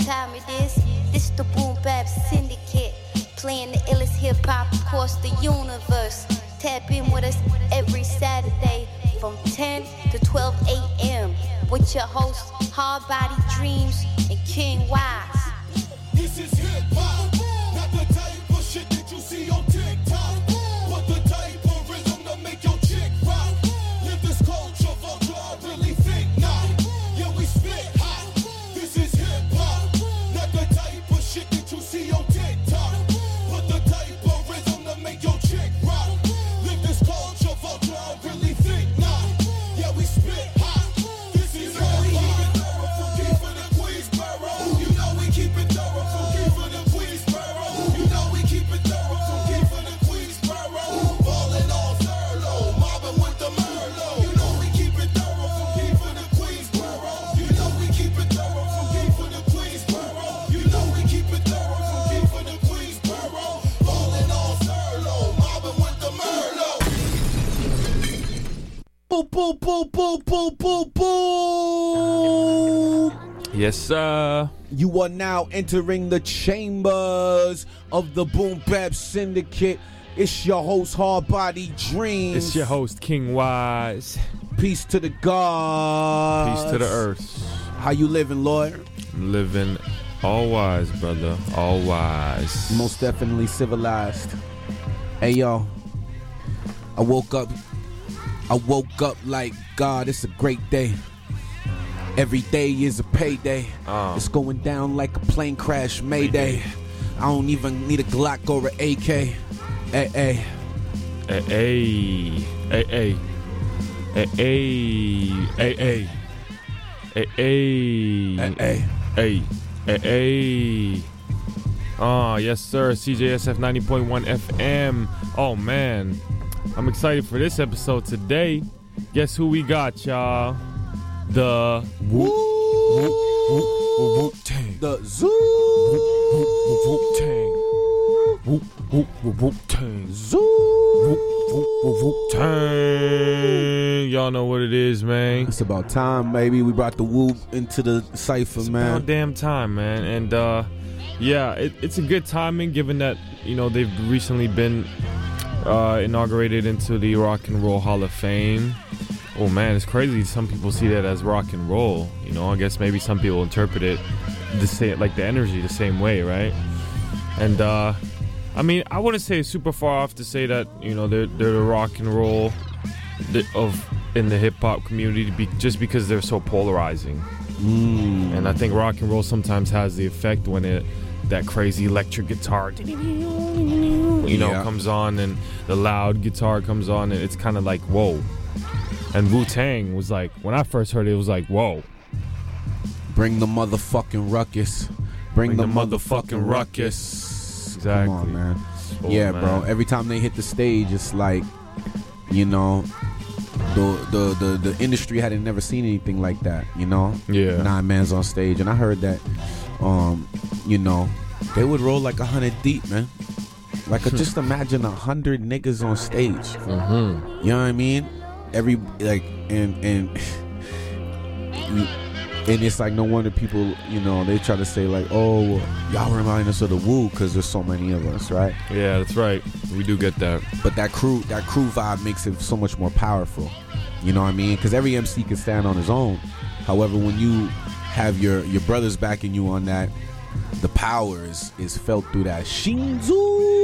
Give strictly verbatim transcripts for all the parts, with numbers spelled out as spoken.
time it is. This the Boom Bap Syndicate, playing the illest hip hop across the universe. Tap in with us every Saturday from ten to twelve a.m. with your hosts Hard Body Dreams and King Wise. This is hip hop, not the type of shit that you see on TikTok, but the type of rhythm to make your chick rock. Live this culture, vulture, I really think not. Yeah, we spit hot. This is hip hop, not the type of shit that you see on TikTok, but the type of rhythm to make your chick rock. Live this culture, vulture, I really think not. Yeah, we spit hot. This is hip hop. From Keith for the Queensboro, you know we keep it thorough. From Keith for the Queensboro, you know we keep it thorough. From Keith for the Queensboro, ballin' all furlough, mobbing with the Merlot. You know we keep it thorough. From Keith for the Queensboro, you know we keep it thorough. From Keith for the Queensboro, you know we keep it thorough. From Keith for the Queensboro, ballin' all furlough, mobbing with the Merlot. Boom, boom, boom, boom, boom, boom, boom. Yes, sir. You are now entering the chambers of the Boom Bap Syndicate. It's your host, Hard Body Dreams. It's your host, King Wise. Peace to the gods. Peace to the earth. How you living, Lord? I'm living all wise, brother. All wise. Most definitely civilized. Hey, yo. I woke up. I woke up like, God, it's a great day. Every day is a payday. Uh. It's going down like a plane crash, Mayday. I don't even need a Glock or an A K. Hey, hey. Hey, hey. Hey, hey. Hey, hey. Hey, hey. Hey, hey. Hey, hey. Hey, hey, hey. Oh, yes, sir. C J S F ninety point one F M. Oh, man. I'm excited for this episode today. Guess who we got, y'all? The Woo! Whoop, whoop, whoop, whoop, tang. The Zoo! Whoop, whoop, whoop, whoop, tang. Whoop, whoop, whoop, whoop, tang. Zoo! Whoop, whoop, whoop, whoop, tang. Y'all know what it is, man. It's about time, baby. We brought the whoop into the cipher, It's man. about damn time, man. And uh, yeah, it, it's a good timing given that, you know, they've recently been uh, inaugurated into the Rock and Roll Hall of Fame. Oh man, it's crazy. Some people see that as rock and roll. You know, I guess maybe some people interpret it the same, like the energy, the same way, right? And uh, I mean, I wouldn't say it's super far off to say that, you know, they're they're the rock and roll of in the hip hop community, be, just because they're so polarizing. Mm. And I think rock and roll sometimes has the effect when it that crazy electric guitar, you know, Yeah. comes on, and the loud guitar comes on, and it's kind of like whoa. And Wu-Tang was like, when I first heard it, it was like, whoa. Bring the motherfucking ruckus. Bring, Bring the, the motherfucking, motherfucking ruckus. Exactly. Come on, man. Oh, yeah, man. bro. Every time they hit the stage, it's like, you know, the the the, the industry hadn't never seen anything like that, you know? Yeah. Nine man's on stage. And I heard that, um, you know, they would roll like a hundred deep, man. Like, a, just imagine a hundred niggas on stage. Mm-hmm. You know what I mean? Every like and and and it's like no wonder people, you know, they try to say like, oh, y'all remind us of the Wu because there's so many of us, right? Yeah, that's right. We do get that. But that crew, that crew vibe makes it so much more powerful. You know what I mean? Because every M C can stand on his own. However, when you have your your brothers backing you on that, the power is is felt through that Shinzu.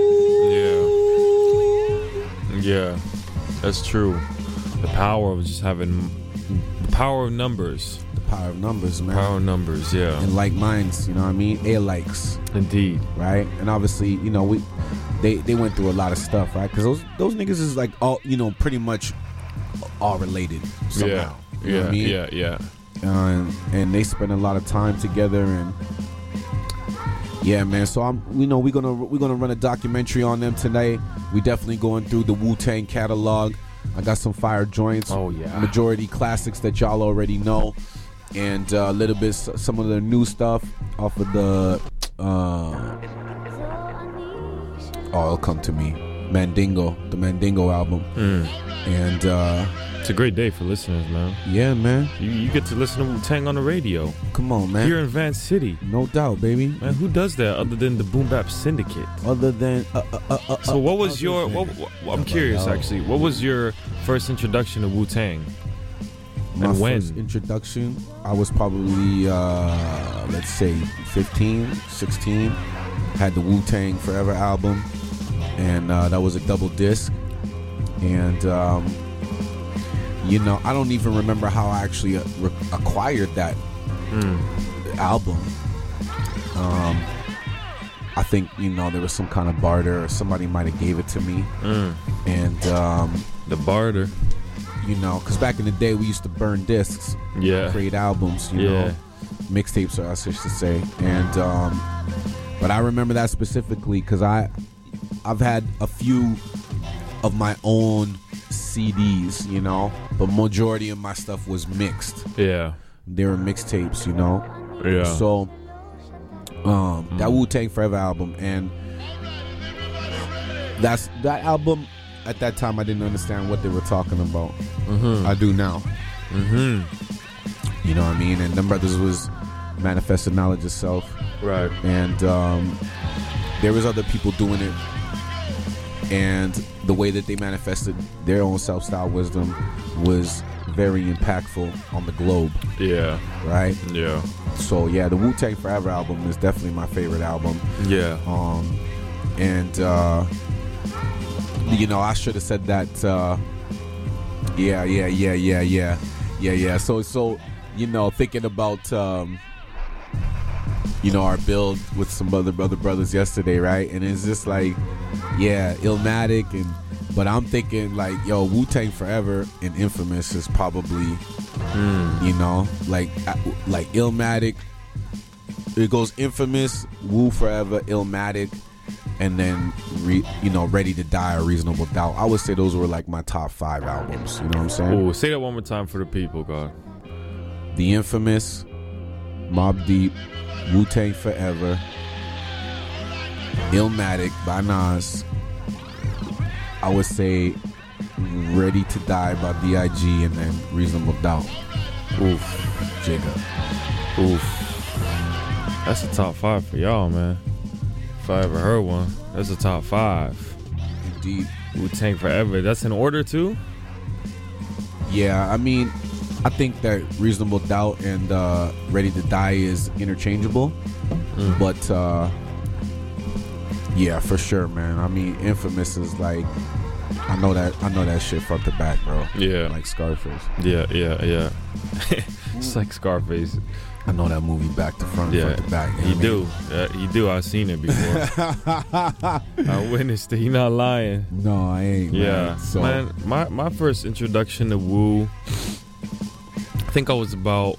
Yeah. Yeah, that's true. The power of just having the power of numbers. The power of numbers, man. Power of numbers, yeah. And like minds, you know what I mean? Air likes. Indeed. Right? And obviously, you know, we they they went through a lot of stuff, right? Because those those niggas is like all, you know, pretty much all related somehow. Yeah. You know Yeah, what I mean? yeah, yeah. Uh, and, and they spend a lot of time together, and yeah, man. So I'm, you know, we're gonna we're gonna run a documentary on them tonight. We definitely going through the Wu-Tang catalog. I got some fire joints. Oh yeah. Majority classics that y'all already know, and uh, a little bit some of the new stuff off of the. Uh, oh, it'll come to me. Mandingo, the Mandingo album. Mm. And uh, It's a great day for listeners, man. yeah, man. You, you get to listen to Wu-Tang on the radio. Come on, man. Here in Van City. No doubt, baby. Man, who does that other than the Boom Bap Syndicate? Other than uh, uh, uh, uh, So what was other your... than- What, what, I'm Nobody curious, else. actually. What was your first introduction to Wu-Tang? My And when? first introduction, I was probably, uh, let's say, fifteen, sixteen. Had the Wu-Tang Forever album, and uh, that was a double disc. And, um, you know, I don't even remember how I actually uh, re- acquired that Mm. album. Um, I think, you know, there was some kind of barter, or somebody might have gave it to me. Mm. And, um, The barter. you know, because back in the day, we used to burn discs. Yeah. Create albums, you Yeah. know, mixtapes, or I should say. And um, but I remember that specifically because I, I've had a few of my own C Ds, you know, but majority of my stuff was mixed. Yeah. They were mixtapes, you know. Yeah. So, um, that Wu-Tang Forever album, and that's that album. At that time, I didn't understand what they were talking about. Mm-hmm. I do now. Mm-hmm. You know what I mean? And them brothers was manifested knowledge itself. Right. And um, there was other people doing it. And the way that they manifested their own self-style wisdom was very impactful on the globe, Yeah. right? Yeah. So yeah, the Wu-Tang Forever album is definitely my favorite album. Yeah. Um, and uh, you know, I should have said that. Uh, yeah, yeah, yeah, yeah, yeah, yeah, yeah. So, so you know, thinking about um, you know, our build with some other other brothers yesterday, right? And it's just like, yeah, Illmatic, and but I'm thinking like, yo, Wu-Tang Forever and Infamous is probably, Mm. you know, like uh, like Illmatic. It goes Infamous, Wu Forever, Illmatic, and then re, you know, Ready to Die or Reasonable Doubt. I would say those were like my top five albums. You know what I'm saying? Oh, say that one more time for the people, God. The Infamous, Mobb Deep, Wu-Tang Forever, Illmatic by Nas. I would say Ready to Die by B I G, and then Reasonable Doubt. Oof, Jigga. Oof. That's a top five for y'all, man. If I ever heard one, that's a top five. Indeed. Wu-Tang Forever. That's in order too? Yeah, I mean, I think that Reasonable Doubt and uh, Ready to Die is interchangeable. Mm. But, uh, yeah, for sure, man. I mean, Infamous is like, I know that I know that shit front to back, bro. Yeah. Like Scarface. Yeah, yeah, yeah. It's like Scarface. I know that movie back to front, Yeah, front to back. you do. Yeah, you do. I've seen it before. I witnessed it. You're not lying. No, I ain't. Yeah, man. So, man. My my first introduction to Wu, I think I was about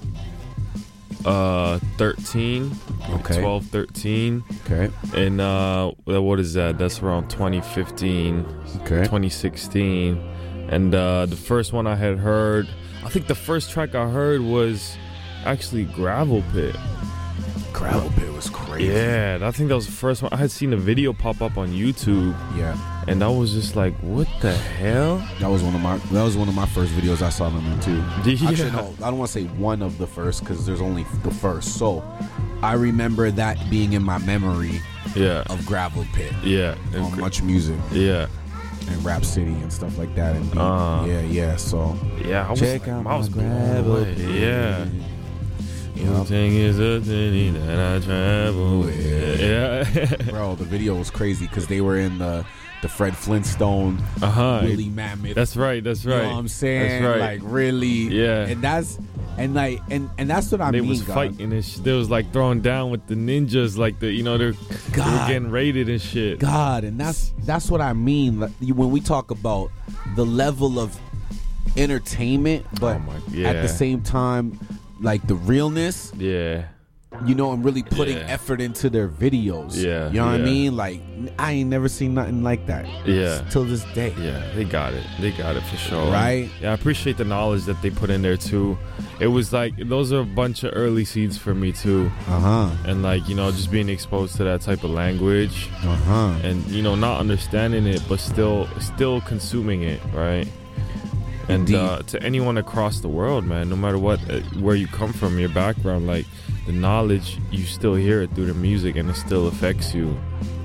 uh thirteen, Okay. twelve, thirteen, okay, and uh, what is that? That's around twenty fifteen, okay. twenty sixteen, and uh, the first one I had heard, I think the first track I heard was actually Gravel Pit. Gravel Pit was crazy. Yeah, I think that was the first one. I had seen a video pop up on YouTube, Yeah. and I was just like, "What the hell?" That was one of my that was one of my first videos I saw them in too. Yeah. Actually, no, I don't want to say one of the first because there's only the first. So I remember that being in my memory Yeah, of Gravel Pit yeah, on Much Music yeah, and Rap City and stuff like that. And Uh. yeah, yeah. So yeah. I was, check like, out I was my blown Gravel away. Pit. Yeah. You know? Wu-Tang is a city that I travel with. Yeah. Bro, the video was crazy because they were in the the Fred Flintstone, uh huh. Willie Mammoth. That's right. That's right. You know what I'm saying? That's right. Like really. Yeah. And that's and like and and that's what I They mean. was God. fighting and sh- they was like throwing down with the ninjas, like the you know they're, they were God. getting raided and shit. God, and that's that's what I mean. Like, you- when we talk about the level of entertainment, but Oh my- at yeah. the same time, like the realness, Yeah. you know, and really putting Yeah. effort into their videos. Yeah, you know what I yeah. mean? Like I ain't never seen nothing like that. Yeah. till this day. Yeah, they got it. They got it for sure. Right? Yeah, I appreciate the knowledge that they put in there too. it was like those are a bunch of early seeds for me too. Uh-huh. And like, you know, just being exposed to that type of language, Uh-huh. and you know, not understanding it but still still consuming it, right? And Indeed. uh, to anyone across the world, man, no matter what, uh, where you come from, your background, like the knowledge, you still hear it through the music, and it still affects you.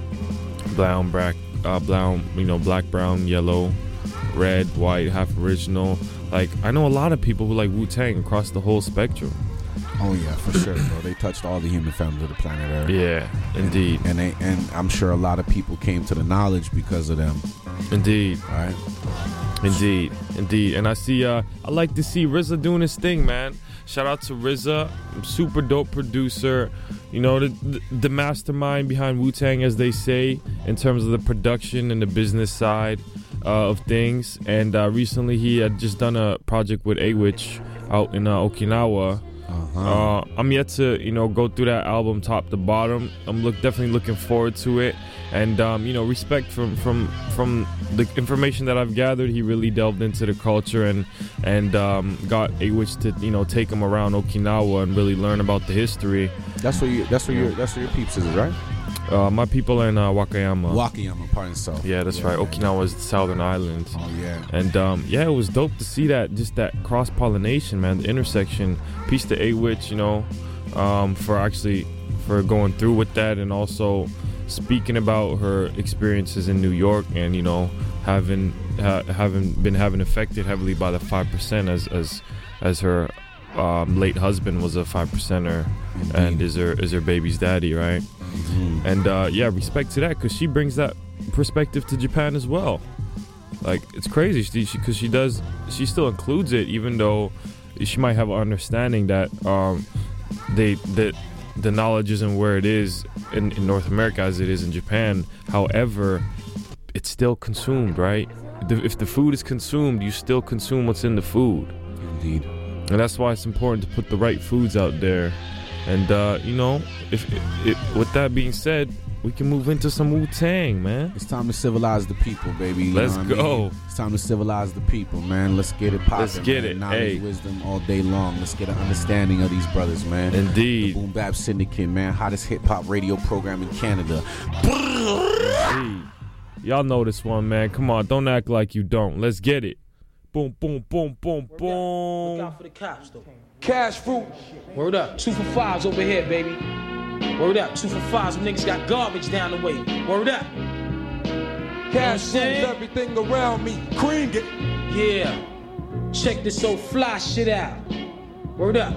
Brown, black, uh, brown, you know, black, brown, yellow, red, white, half original. Like, I know a lot of people who like Wu-Tang across the whole spectrum. Oh yeah, for sure, bro. They touched all the human families of the planet Earth. Yeah, indeed, And they and I'm sure a lot of people came to the knowledge because of them. indeed. All right. Indeed, indeed. And I see, uh, I like to see R Z A doing his thing, man. Shout out to R Z A, super dope producer. You know, the, the, the mastermind behind Wu-Tang, as they say, in terms of the production and the business side uh, of things. And uh, recently he had just done a project with A-Witch out in uh, Okinawa. Uh-huh. Uh, I'm yet to, you know, go through that album top to bottom. I'm look definitely looking forward to it, and um, you know, respect from from from the information that I've gathered. He really delved into the culture and and um, got A-Witch to, you know, take him around Okinawa and really learn about the history. That's where you. That's where your. That's where your peeps is, right? Uh, my people are in uh, Wakayama. Wakayama, pardon self. Yeah, that's Yeah, right. yeah, Okinawa is the southern island. Oh yeah. And um, yeah, it was dope to see that, just that cross pollination, man. The intersection. Peace to A-Witch, you know, um, for actually for going through with that, and also speaking about her experiences in New York, and you know, having ha- having been having affected heavily by the five percent, as as as her um, late husband was a five percenter, and is her is her baby's daddy, right? Mm-hmm. And uh, yeah, respect to that, because she brings that perspective to Japan as well. Like, it's crazy, she because she, she does she still includes it, even though she might have an understanding that um, they that the knowledge isn't where it is in, in North America as it is in Japan. However, it's still consumed, right? The, if the food is consumed, you still consume what's in the food. Indeed. And that's why it's important to put the right foods out there. And uh, you know, if it, with that being said, we can move into some Wu-Tang, man. It's time to civilize the people, baby. You Let's know what I go. mean? It's time to civilize the people, man. Let's get it poppin'. Let's get man. it. Knowledge, Hey. wisdom all day long. Let's get an understanding of these brothers, man. Indeed. The Boom Bap Syndicate, man. Hottest hip hop radio program in Canada. Hey, y'all know this one, man. Come on, don't act like you don't. Let's get it. Boom, boom, boom, boom, Look boom. out for the cops, though. Cash fruit. Word up. Two for fives over here, baby. Word up. Two for fives. Some niggas got garbage down the way. Word up. Cash You know what I'm moves everything around me. Cream it. Yeah. Check this old fly shit out. Word up.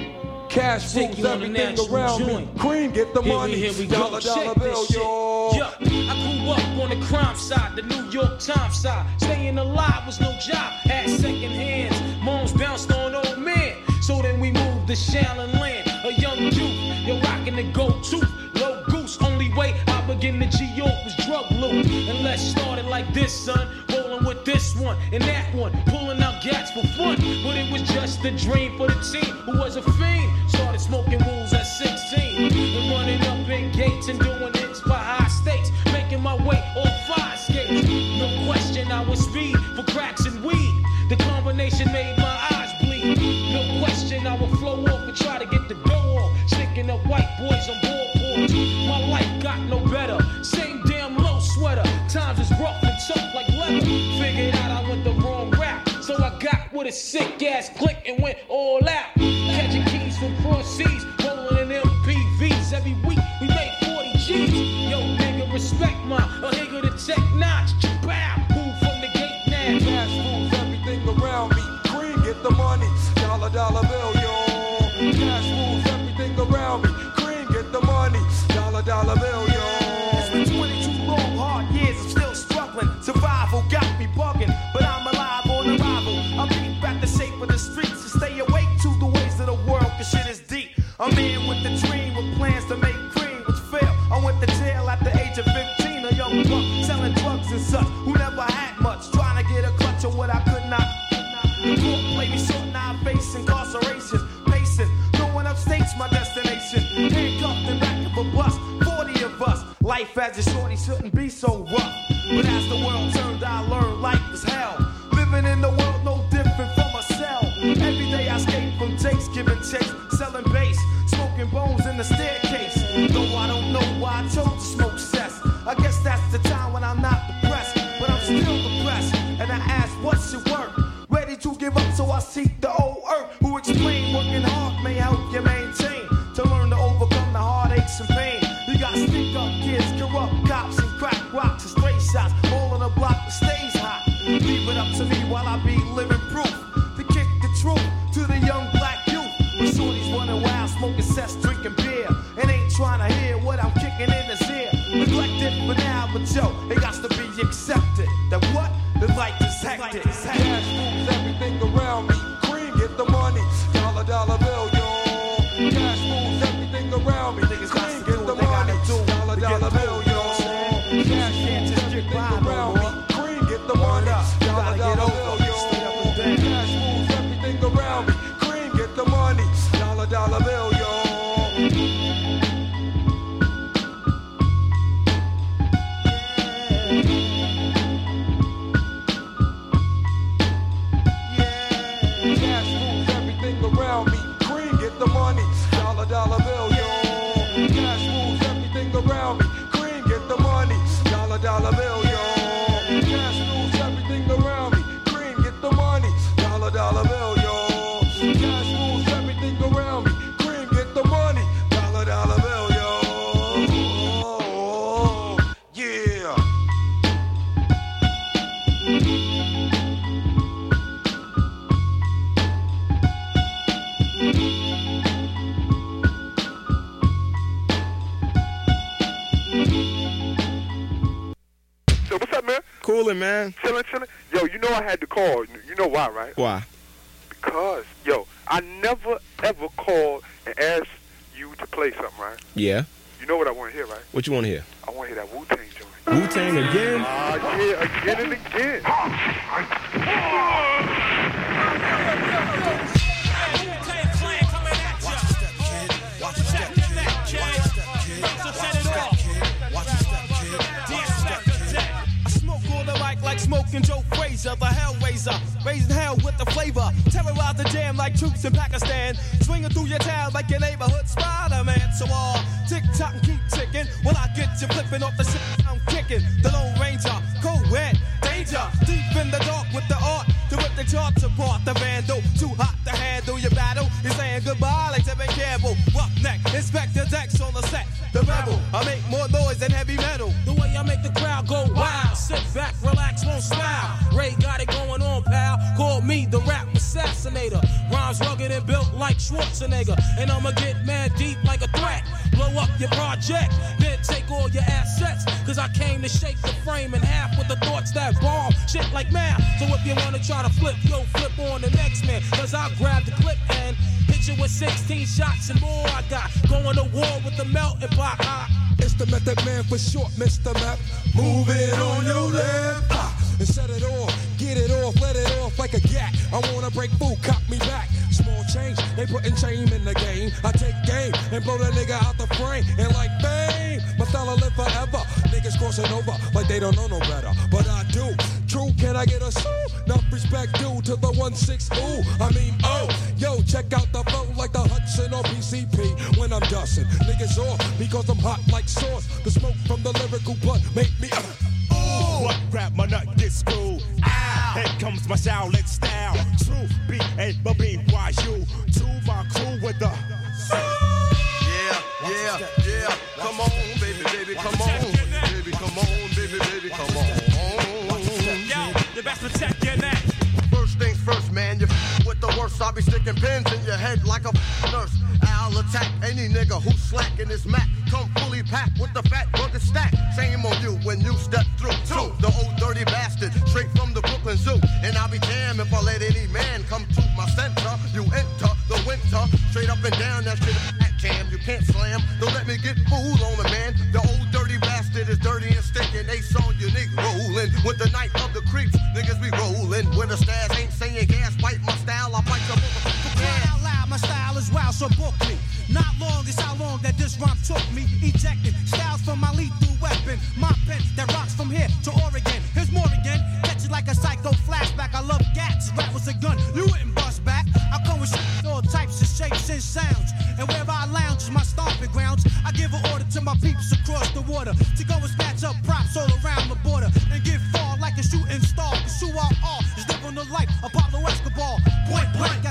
Cash Take moves you on a everything natural around me. joint. Cream get the Here money. we, here we go. Dollar, dollar Check bill, this shit. yo. Yeah. I grew up on the crime side, the New York Times side. Staying alive was no job. Had second hands. Moms bounced on old men. So then we moved to Shaolin Land. A young youth, you're rocking the go-to. Low goose, only way I begin to G-York was drug loot. And let's start it like this, son. Rolling with this one and that one. Pulling out gats for fun. But it was just a dream for the team who was a fiend. Started smoking rules at sixteen. And running up in gates and doing hits for high stakes. Making my way on fire escapes. No question I was speed for cracks and weed. The combination made my eyes bleed. No question I would flow off and try to get the dough off. Sticking up white boys on board boards. My life got no better. Same damn low sweater. Times is rough and tough like leather. Figured out I went the wrong route. So I got with a sick ass click and went all out. Catching keys from cross seas. Rolling in M P Vs. Every week we made forty G's. Yo, nigga, respect my a nigga to tech notch. Bow. Move from the gate now. Cash moves everything around me. Cream get the money. Dollar, dollar bill, yo. Cash moves everything around me. Cream get the money. Dollar, dollar bill, yo. It's been twenty-two long, hard years, I'm still struggling. Survival got me bugging, but I'm alive on arrival. I'm deep at the shape of the streets to stay awake to the ways of the world, cause shit is deep. I'm in with the dream, with plans to make cream, which fail. I went to jail at the age of fifteen, a young buck selling drugs and such, who never had much, trying to get a clutch of what I could not. The court played me short, now I face incarceration. Pacing, throwing up states, my destination. Handcuffed in back of a bus, forty of us. Life as a shorty shouldn't be so rough. But as the world turned, I learned life is hell. Living in the world no different from a cell. Every day I escape from jail. seek the old earth who explain working hard may help you maintain to learn to overcome the heartaches and pain. You got stick up kids, corrupt cops, and crack rocks and stray shots, all on the block that stays hot. Leave it up to me while I be living proof to kick the truth to the young black youth. The shorties running wild, smoking cess, drinking beer, and ain't trying to hear what I'm kicking in his ear. Neglected for now, but yo, it got to be accepted. That what? The life is hectic. Cash moves everything around me. Cream, get the money. Dollar, dollar bill, yo. Cash moves everything around me. Niggas got Cream, to get do the what they gotta money. do Dollar, to dollar get bill, through, yo. you know what I'm saying? Cash You can't moves just get everything by no around more. me. Cream, get the Word money. up. You Dollar, gotta get dollar over bill, it. yo. Stay up and down. Cash moves everything around me. Cream, get the money. Dollar, dollar bill, yo. Cash moves everything around me. Cream, get the money. Dollar, dollar bill, yo. Cash moves everything around me. Cream, get the money. Dollar, dollar bill, yo. Cash moves everything around me. Cream, get the money. Dollar, dollar bill, yo. Cash moves everything around me. Cream, get the money. Dollar, dollar bill, yo. Yeah. So what's up, man? Coolin', man. Chillin', chillin'. Yo, you know I had to call. You know why, right? Why? Because, yo, I never ever called and asked you to play something, right? Yeah. You know what I want to hear, right? What you want to hear? I want to hear that Wu-Tang joint. Wu-Tang again? Ah, yeah, again and again. I smoke on the mic like smoking Joe Frazier, the Hellraiser, raising hell with the flavor, terrorize the jam like troops in Pakistan, swinging through your town like your neighborhood Spider-Man. So all tick tock and keep ticking, when I get you flipping off the shit I'm kicking. The Lone Ranger, co-ed, danger, deep in the dark with the art to rip the charts apart. The vandal, too hot to handle your battle. You're saying goodbye like Tevin Campbell. Roughneck, Inspector Dex on the set. The rebel, I make more noise than heavy metal. The way I make the crowd go wild. Sit back, relax, won't smile. Ray got it going on, pal. Call me the rap assassinator. Rhymes rugged and built like Schwarzenegger. And I'ma get mad deep like a threat. Blow up your project, then take all your assets. Cause I came to shake the frame in half with the thoughts that bomb. Shit like math. So if you wanna try to flip, yo, flip on the next man. Cause I'll grab the clip and hit you with sixteen shots and more. I got going to war with the melting pot. It's the Method Man for short, Mister Map. Move it on your left. Ah, and set it off, get it off, let it off like a gat. I wanna break food, cop me back. Small change, they putting shame in the game. I take game and blow that nigga out the frame. And like fame, my style will live forever. Niggas crossing over like they don't know no better. But I do. True, can I get a sue? Enough respect due to the one six ooh. I mean, oh, yo, check out the flow like the Hudson or P C P when I'm dusting. Niggas off because I'm hot like sauce. The smoke from the lyrical blood make me uh, Ooh, what grab my nut get screwed? Ow. Here comes my Shaolin style. True B A B Y U. To my crew with the Yeah, yeah, yeah. Come on, baby, baby, come on. Baby, come on, baby, baby, come on. Yo, you best protect your neck. First things first, man, you f- with the worst. I'll be sticking pins in your head like a f- nurse. I'll attack any nigga who's slacking his Mac. Come fully packed with the fat rugged stack. Shame on you when you step through. Two, the old dirty bastard, straight from the Brooklyn Zoo. And I'll be damned if I let any man come to my center. You enter the winter, straight up and down that shit at jam. You can't slam, don't let me get fooled on the man. The old dirty bastard is dirty and stinking. They saw unique rolling with the night of the creeps. Niggas be rolling with the stairs. Ain't saying gas, bite my style. I bite your motherfucker. Out loud, my style is wild, so book me. Not long is how long that this rhyme took me. Ejecting styles from my lethal weapon. My pen that rocks from here to Oregon. Here's more again. Catch it like a psycho flashback. I love gats. Rap was a gun. You wouldn't bust back. I come with shit, all types of shapes and sounds. And wherever I lounge is my stomping grounds. I give an order to my peeps across the water to go and snatch up props all around the border and get far like a shooting star. Cause who I are is living the life Apollo Escobar. Point blank.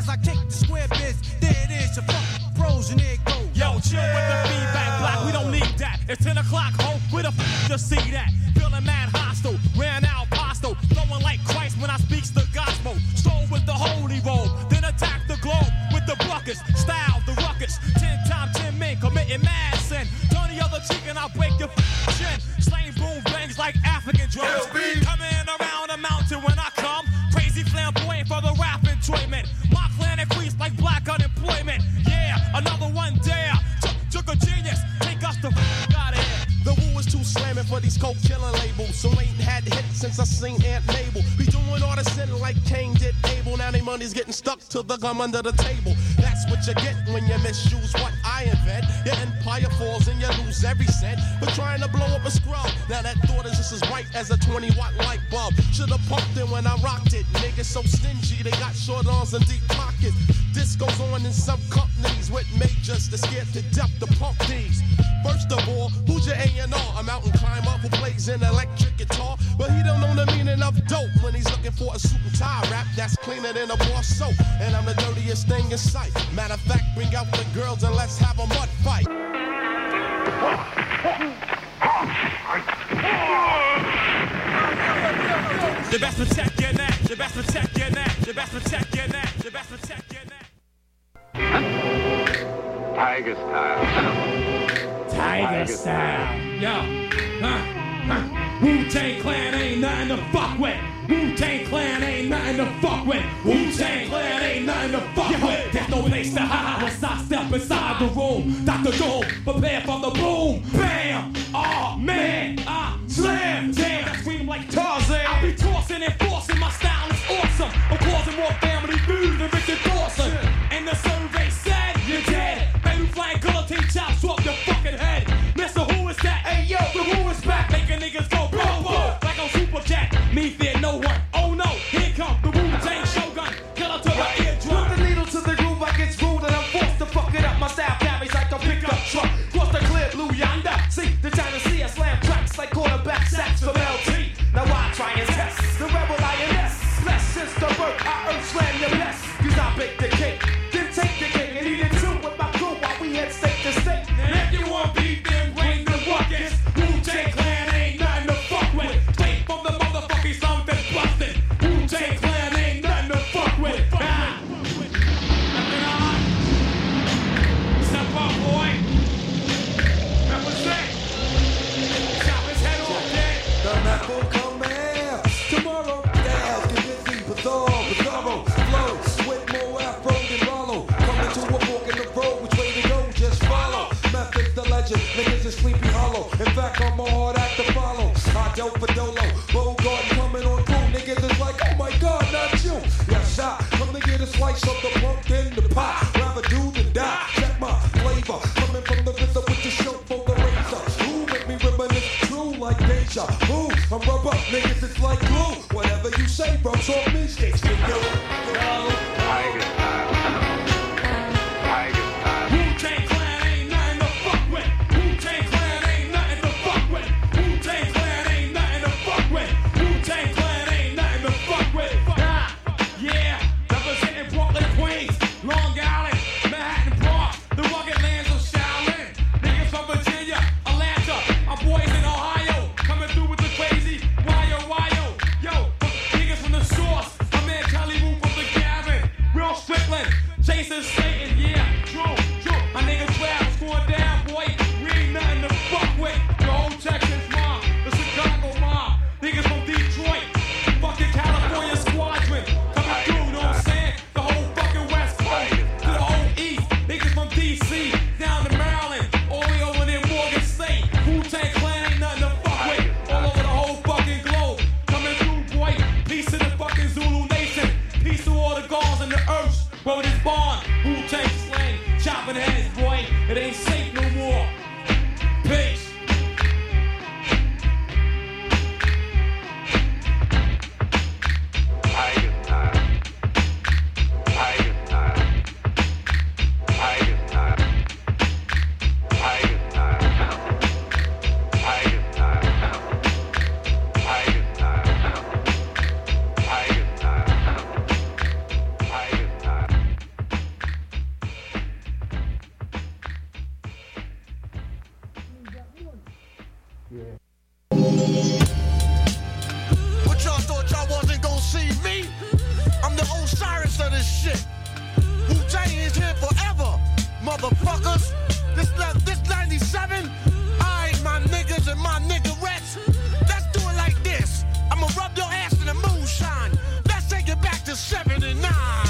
as I kick the square biz. There it is, your fucking pros, and there it goes. Yo, chill with the feedback, black, we don't need that. It's ten o'clock, ho, where the f*** to see that? Feeling mad hostile, ran out postal, flowing like Christ when I speaks the gospel. Stroll with the holy roll, then attack the globe with the buckets. Style, the ruckus, ten times ten men committing mad sin. Turn the other cheek and I'll break your f*** chin. Slaying boom bangs like African drums. Coming around the mountain when I come. Crazy flamboyant for the rap enjoyment. My clan increased like black unemployment. Yeah, another one dare. Took a genius, take us the f*** out of here. The woo is too slamming for these coke killing labels. So ain't had hits since I seen Aunt Mabel. Be doing all the sin like Cain did Abel. Now they money's getting stuck to the gum under the table. That's what you get when you misuse what I invent. Your empire falls and you lose every cent for trying to blow up a scrub. Now that thought is just as bright as a twenty watt light bulb. Should've pumped it when I rocked it. Niggas so stingy, they got short arms and deep pockets. This goes on in some companies with majors that scared to death to pump these. First of all, who's your A and R? I'm out and climb up who plays an electric guitar, but he don't know the meaning of dope when he's looking for a suit and tie rap that's cleaner than a bar soap. And I'm the dirtiest thing in sight. Matter of fact, bring out the girls and let's have a mud fight. The best protect your neck, the best protect your neck, the best protect your neck, the best protect your neck. Tiger style. Tiger style. Yo, huh, huh. Wu-Tang Clan ain't nothing to fuck with. Wu-Tang Clan ain't nothing to fuck with. Wu-Tang Clan ain't nothing to fuck yeah, with. There's no place to hide once I step inside the room. Doctor Doom, prepare for the boom. Bam! Oh man, I slam. Damn, I scream like Tarzan. I be tossing and forcing, my style is awesome. I'm causing more family food than Richard Dawson. And the survey said you're dead. Baby flying guillotine chops off your fucking head. Mister Who is that? Hey yo, the Who is back. Making niggas go boom boom like on Super Jack. Me fear no one. Oh no, here come the Wu-Tang Shogun. Killer to the eardrum. Put the needle to the groove, I get rude and I'm forced to fuck it up. My style carries like a pickup truck. Cross the clear blue yonder. See the China Sea, I slam tracks like quarterback sacks from L T. Now I try and test the rebel lioness. Less since the birth, I earth slam your best. Cause I bake the cake, then take the cake and eat it too with my crew while we head state to state. And if you want beef, then bring the buckets. Wu-Tang Clan ain't nothing to fuck with. Straight from the motherfucking slum that's busted. Wu-Tang Clan ain't nothing to fuck with. Ah. Nothing on. Step up, boy. Represent. Chop his head off, kid. The map will come out tomorrow. Styles get busy, bizarre, bizarro. Flow with more afro than Rollo. Coming to a fork in the road, which way to go? Just follow. Method's the legend, niggas is Sleepy Hollow. In fact, I'm a hard act to follow. I dope for Dolo, Bogart coming on through. Niggas is like, oh my God, not you. Yes, I come to get a slice of the pumpkin, the pie. Rather do than die. Check my flavor, coming from the rhythm with the show for the razor. Who make me reminisce true like deja vu? I'm rubber, niggas is like glue. Whatever you say, bro, so me sticks to you. Tiger style. Tiger style. Wu-Tang Clan ain't nothing to fuck with. Wu-Tang Clan ain't nothing to fuck with. Wu-Tang Clan ain't nothing to fuck with. Wu-Tang Clan ain't nothing to fuck with. Ah, yeah, representing Brooklyn, Queens, Long Island, Manhattan Park, the rugged lands of Shaolin. Niggas from Virginia, Atlanta, our boys in Ohio, coming through with the crazy wire, wire. Yo, niggas from the source, my man Kelly Wu from the Gavin. Real straight What y'all thought y'all wasn't gonna see me? I'm the Osiris of this shit. Wu-Tang is here forever, motherfuckers. This this ninety-seven, I ain't my niggas and my niggerettes. Let's do it like this. I'ma rub your ass in the moonshine. Let's take it back to seventy-nine.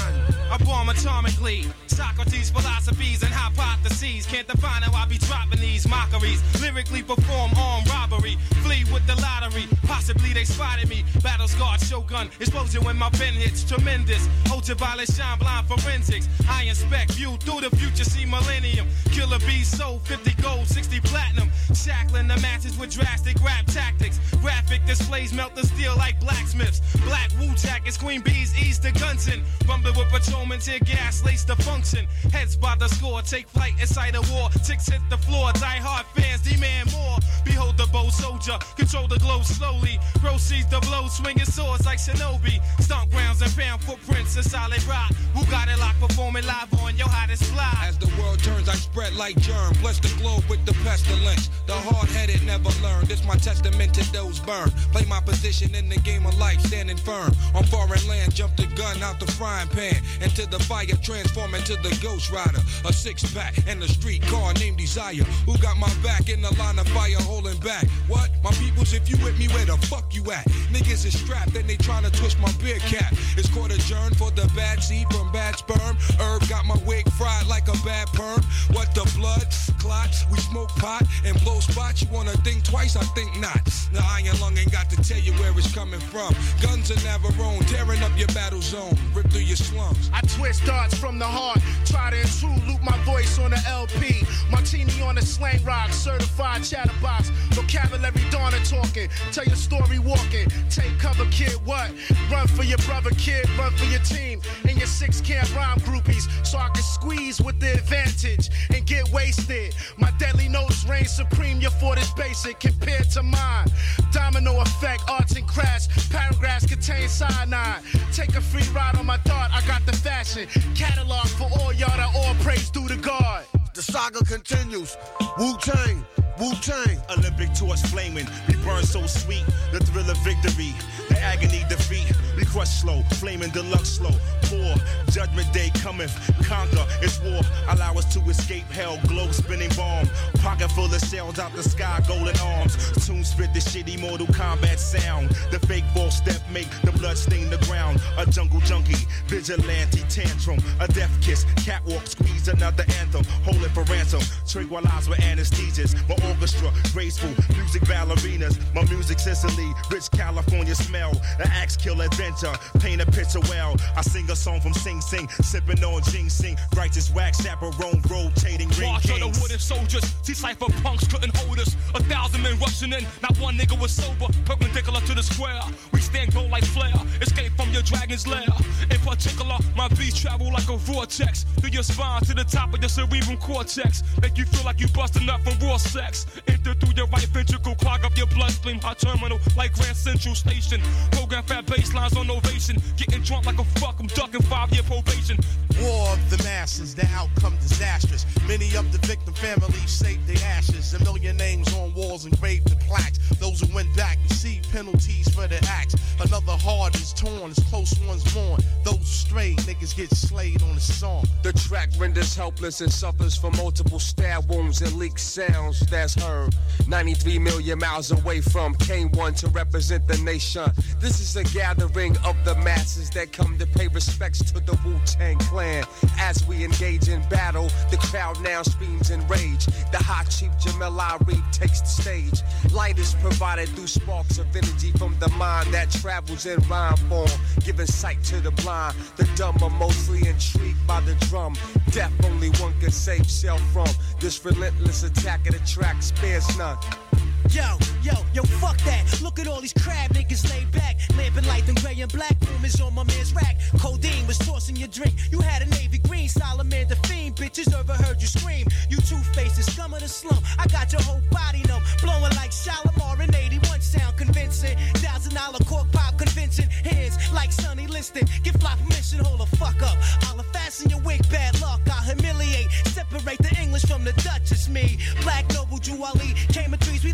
I bomb atomically. Socrates' philosophies and hypotheses can't define how I be dropping these mockeries. Lyrically perform armed robbery, flee with the lottery. Possibly they spotted me. Battle scarred shogun, explosion when my pen hits tremendous. Ultraviolet shine blind forensics. I inspect, view through the future, see millennium. Killer bees sold fifty gold, sixty platinum. Shackling the masses with drastic rap tactics. Graphic displays melt the steel like blacksmiths. Black Wu jackets, Queen Bees ease the Gunson. Rumbling with patrolmen, tear gas, lace the function. Heads by the score, take flight inside a war. Ticks hit the floor, die hard fans demand more. Behold the bow soldier, control the globe slowly. Proceeds the blow, swinging swords like shinobi. Stomp grounds and pound footprints in solid rock. Who got it locked, performing live on your hottest fly. As the world turns, I spread like germ. Bless the globe with the pestilence. The hard-headed never learn. This my testament to those burned. Play my position in the game of life, standing firm. On foreign land, jump the gun out the frying pan. Into the fire, transform into the Ghost Rider. A six-pack and a street car named Desire. Who got my back in the line of fire holding back? What? My peoples, if you with me, where the fuck you at? Niggas is strapped and they tryna twist my beer cap. It's court adjourned for the bad seed from bad sperm. Herb got my wig fried like a bad perm. What the blood? Clots? We smoke pot and blow spots. You wanna think twice? I think not. The iron lung ain't got to tell you where it's coming from. Guns are Navarone, tearing up your battle zone. Rip through your slums. I twist darts from the heart. Try to intrude, loop my voice on the L P. Martini on the slang rock, certified chatterbox. Vocabulary Donna talking, tell your story walking. Take cover, kid, what? Run for your brother, kid, run for your team. And your six camp rhyme groupies, so I can squeeze with the advantage and get wasted. My deadly notes reign supreme, your fort is basic compared to mine. Domino effect, arts and crafts, paragraphs contain cyanide. Take a free ride on my dart, I got the fashion. Catalog for all y'all that all praise due to God. The saga continues. Wu-Tang, Wu-Tang. Olympic torch flaming, we burn so sweet. The thrill of victory, the agony defeat. We crush slow, flaming deluxe slow. Poor, judgment day cometh, conquer, it's war. Allow us to escape hell, globe spinning bomb. Pocket full of shells out the sky, golden arms. Tune spit the shitty Mortal Kombat sound. The fake false step make the blood stain the ground. A jungle junkie, vigilante tantrum. A death kiss, catwalk squeeze another anthem. Hold it for ransom, tranquilize with anesthesias. My orchestra, graceful, music ballerinas. My music Sicily, rich California smell. An axe kill adventure, paint a picture well. I sing a song from Sing Sing, sipping on ginseng. Righteous wax, chaperone, rotating ring March kings. of the wooden soldiers, see cypher punks couldn't hold us. A thousand men rushing in, not one nigga was sober. Perpendicular to the square, we stand gold like flare. Escape from your dragon's lair. In particular, my beats travel like a vortex through your spine to the top of your cerebral cortex. Make you feel like you busting up from raw sex. Enter through your right ventricle, clog up your bloodstream. Hot terminal like Grand Central Station. Program fat baselines on ovation. Getting drunk like a fuck, I'm ducking five-year probation. War of the masses, the outcome disastrous. Many of the victim families saved their ashes. A million names on walls engraved in plaques. Those who went back receive penalties for their acts. Another heart is torn, as close ones mourn. Those stray niggas get slayed on the song. The track renders helpless and suffers from multiple stab wounds and leaked sounds that's heard. ninety-three million miles away from K one to represent the nation. This is a gathering of the masses that come to pay respects to the Wu-Tang Clan. As we engage in battle, the crowd now screams in rage. The hot chief Jamel Ari takes the stage. Light is provided through sparks of energy from the mind that travels in rhyme form, giving sight to the blind. The dumb are mostly intrigued by the drum. Death only one can save self from. This relentless attack of the track spares none. Yo, yo, yo, fuck that. Look at all these crab niggas laid back. Lamping light and gray and black. Room is on my man's rack. Codeine was tossing your drink. You had a navy green, salamander fiend. Bitches overheard you scream. You two-faced, scum of the slum. I got your whole body numb.